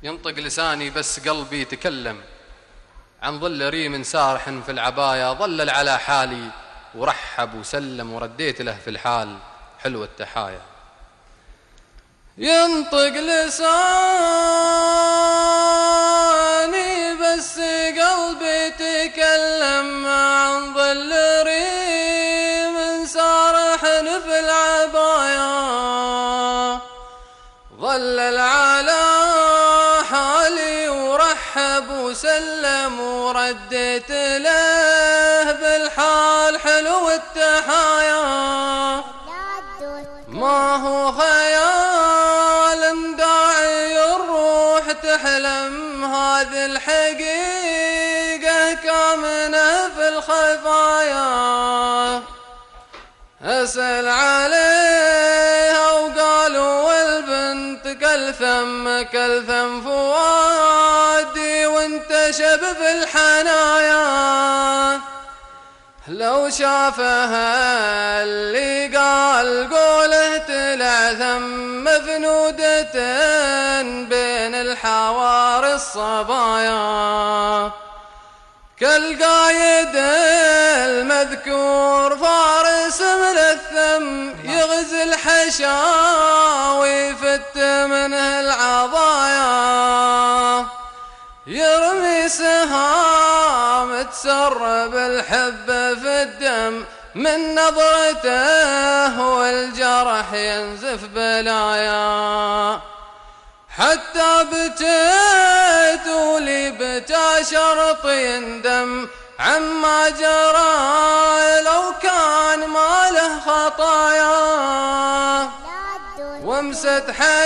ينطق لساني بس قلبي يتكلم عن ظل ريم سارح في العبايا، ظلل على حالي ورحب وسلم ورديت له في الحال حلو التحايا. ينطق لساني بس قلبي يتكلم عن ظل ريم سارح في العبايا، ظلل على حالي ورحب وسلم ورديت له بالحال حلو التحايا. ما هو خيال داعي الروح تحلم، هذه الحقيقة كامنة في الخفايا. أسأل عليها وقالوا والبنت كلثم فؤادي وانتشب في الحنايا. لو شافها اللي قال قوله تلع ثم فنودة بين الحواري الصبايا. كالقايد المذكور فارس من الثم يغزي الحشاوي فت منه العضايا. يرمي سهام تسرب الحب في الدم من نظرته والجرح ينزف بلايا. حتى بتيت ولي بتا شرط يندم عما جرى لو كان ما له خطايا. وامست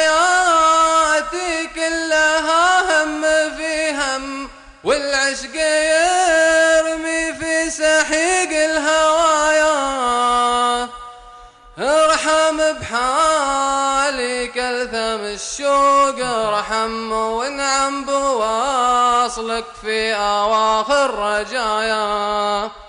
حياتي كلها هم في هم والعشق يرمي في سحيق الهوايا. ارحم بحالي كلثم الشوق ارحم وانعم بواصلك في اواخر رجايا.